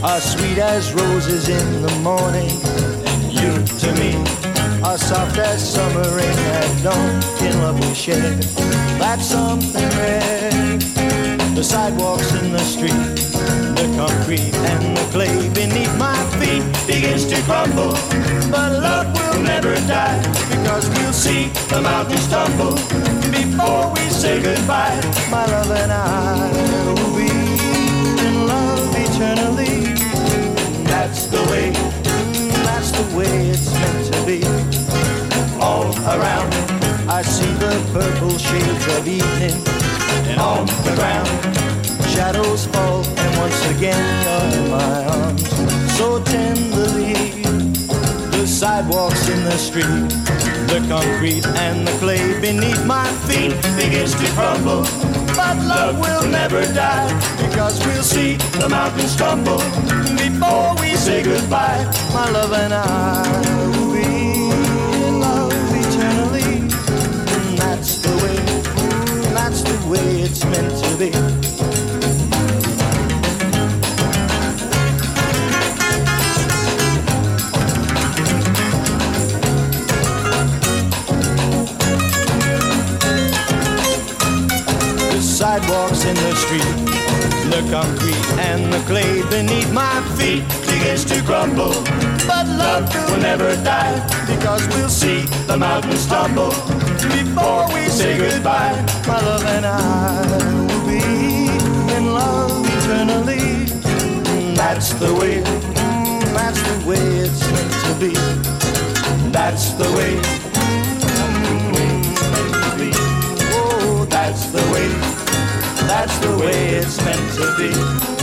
are sweet as roses in the morning, and you to me are soft as summer rain at dawn. In love we share, that's something rare. The sidewalks in the street, the concrete and the clay beneath my feet begins to crumble, but love will never die, because we'll see the mountains tumble before we say goodbye. My love and I will be in love eternally. That's the way it's meant to be. All around I see the purple shades of evening, and on the ground shadows fall, and once again you're in my arms so tenderly. The sidewalks in the street, the concrete and the clay beneath my feet begins to crumble, but love will never die, because we'll see the mountains tumble before we say goodbye. My love and I will be in love eternally. That's the way it's meant to be. Sidewalks in the street, the concrete and the clay beneath my feet begins to crumble, but love will never die, because we'll see the mountains tumble before we say goodbye. My love and I will be in love eternally. That's the way it's meant to be. That's the way it's meant to be. Oh, that's the way it's meant to be.